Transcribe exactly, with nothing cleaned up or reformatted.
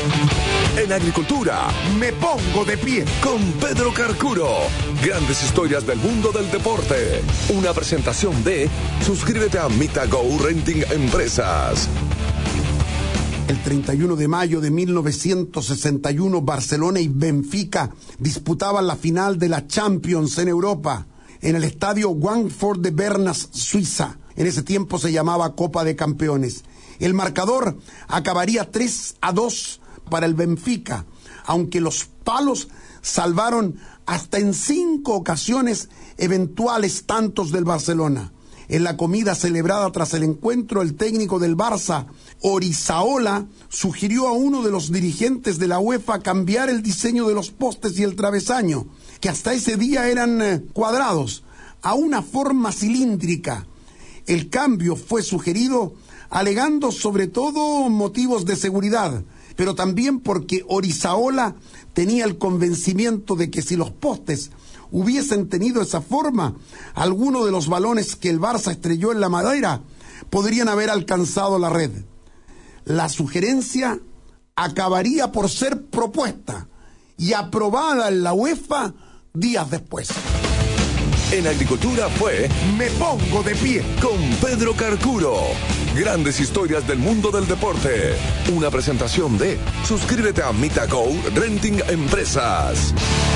En agricultura, me pongo de pie con Pedro Carcuro. Grandes historias del mundo del deporte. Una presentación de suscríbete a Mitago Renting Empresas. El treinta y uno de mayo de mil novecientos sesenta y uno, Barcelona y Benfica disputaban la final de la Champions en Europa, en el estadio Frankfurt de Bernas, Suiza. En ese tiempo se llamaba Copa de Campeones. El marcador acabaría tres a dos para el Benfica, aunque los palos salvaron hasta en cinco ocasiones eventuales tantos del Barcelona. En la comida celebrada tras el encuentro, el técnico del Barça, Orizaola, sugirió a uno de los dirigentes de la UEFA cambiar el diseño de los postes y el travesaño, que hasta ese día eran eh, cuadrados, a una forma cilíndrica. El cambio fue sugerido alegando sobre todo motivos de seguridad, pero también porque Orizaola tenía el convencimiento de que si los postes hubiesen tenido esa forma, algunos de los balones que el Barça estrelló en la madera podrían haber alcanzado la red. La sugerencia acabaría por ser propuesta y aprobada en la UEFA días después. En agricultura fue Me Pongo de Pie con Pedro Carcuro. Grandes historias del mundo del deporte. Una presentación de suscríbete a Mitago Renting Empresas.